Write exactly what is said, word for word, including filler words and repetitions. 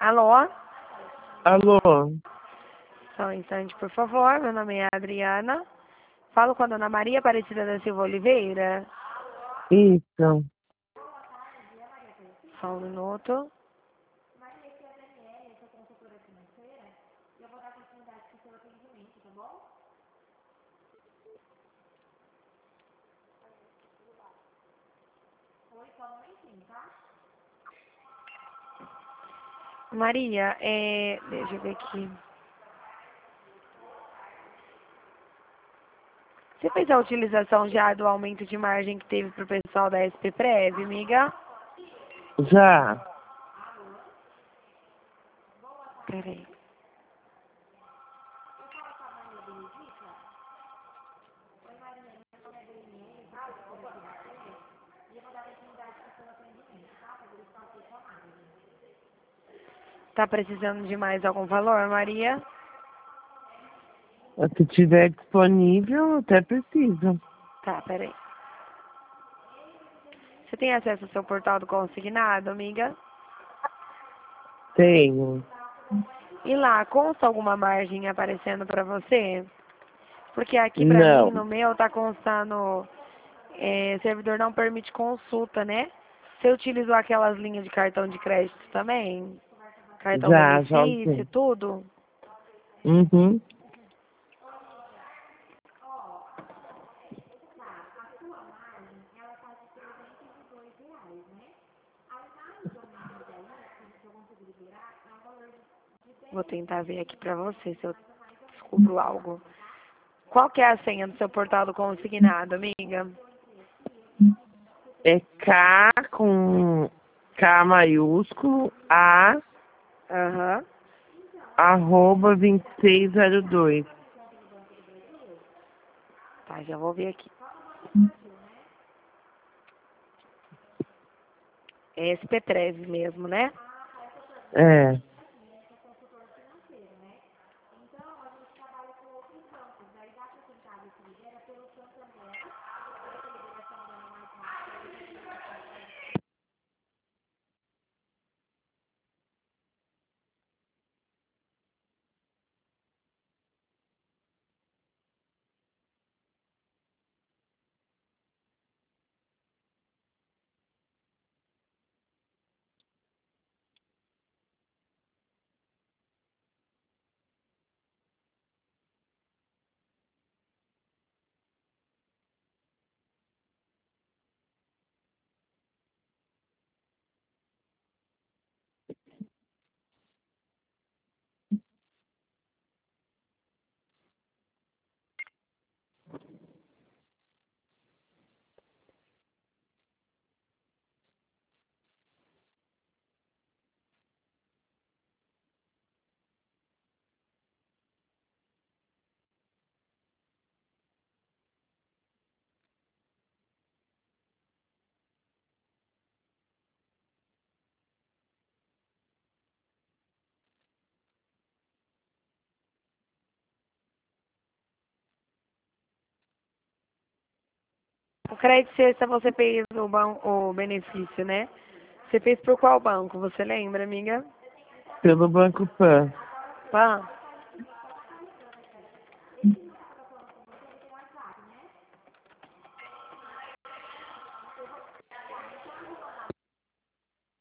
Alô? Alô? Só um instante, por favor. Meu nome é Adriana. Falo com a dona Maria Aparecida da Silva Oliveira. Isso. Só um minuto. Maria, é... deixa eu ver aqui. Você fez a utilização já do aumento de margem que teve para o pessoal da S P Prev, amiga? Já. Peraí. Tá precisando de mais algum valor, Maria? Se tiver disponível, até preciso. Tá, peraí. Você tem acesso ao seu portal do consignado, amiga? Tenho. E lá, consta alguma margem aparecendo pra você? Porque aqui pra mim, Não. no meu, tá constando... É, servidor não permite consulta, né? Você utilizou aquelas linhas de cartão de crédito também? Cartão Já, já benefício, usei. tudo? Uhum. Vou tentar ver aqui pra você se eu descubro algo. Qual que é a senha do seu portal do consignado, amiga? É K com K maiúsculo, A, Aham. arroba vinte e seis zero dois. Tá, já vou ver aqui. É S P Prev mesmo, né? É. O crédito sexta você fez o, ban o benefício, né? Você fez por qual banco? Você lembra, amiga? Pelo Banco Pan. Pan?